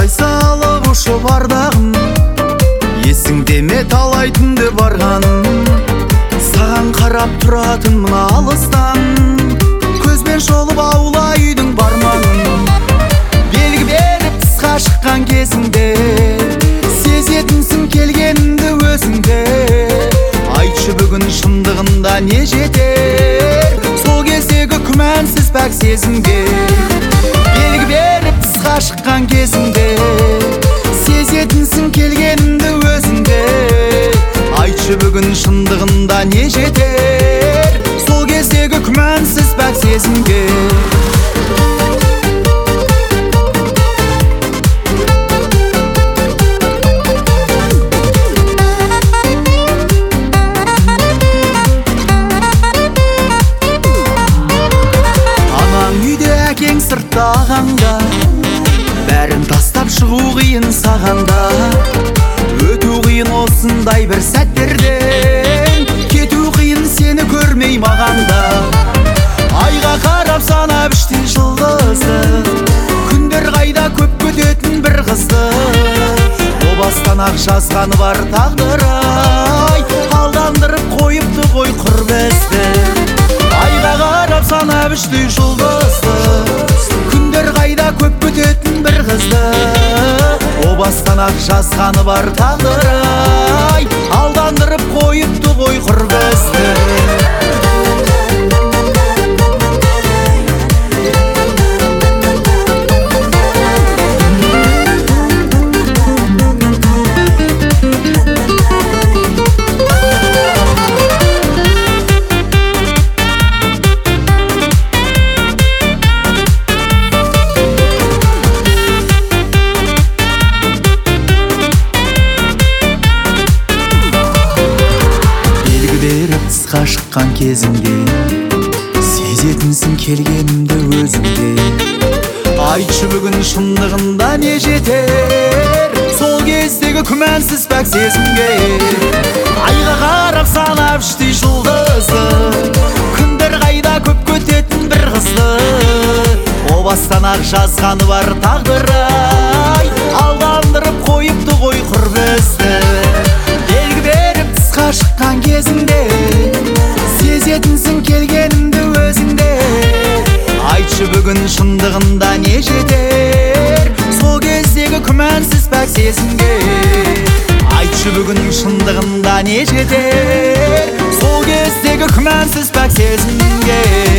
ай салып ұшып ардағым, есіңде ме талай түнде барғаным. Саған қарап тұратын мына алыстан, көзбен шолып аула үйдің бармағын. Белгі беріп тысқа шыққан кезіңде, сезетінсің келгенімді өзіңде. Айтшы бүгін шындығында не жетер, сол кездегі күмәнсіз пәк сезімге. Белгі беріп тысқа шыққан кезіңде, сезетінсің келгенімді өзіңде. Айтшы бүгін шындығында не жетер, сол кездегі күмәнсіз пәк сезімге. Анаң үйде, әкең сыртта ағаңда, бәрін тастап шығу қиын сағанда. Өту қиын осындай бір сәттерден, кету қиын сені көрмей мағанда. Айға қарап санап іштей жұлдызды, күндер қайда көп көтетін бір қызды. О бастан ақ жазғаны бар тағдыр-ай, алдандырып қойыпты ғой құр бізді. Айға қарап санап іштей жұлдызды, күндер қайда көп көтетін бір қызды. О бастан ақ жазғаны бар тағдыр-ай, алдандырып қойыпты ғой құр бізді. Тысқа шыққан кезіңде, сезетінсің келгенімді өзіңде. Айтшы бүгін шындығында не жетер, сол кездегі күмәнсіз пәк сезімге. Айға қарап санап іштей жұлдызды, күндер қайда көп көтетін бір қызды. О бастан ақ жазғаны бар тағдыр-ай, алдандырып қойыпты ғой құр бізді. Белгі беріп тысқа шыққан кезіңде, сезетінсің келгенімді өзіңде. Айтшы бүгін шындығында не жетер, сол кездегі күмәнсіз пәк сезімге. Айтшы бүгін шындығында не жетер, сол кездегі күмәнсіз пәк сезімге.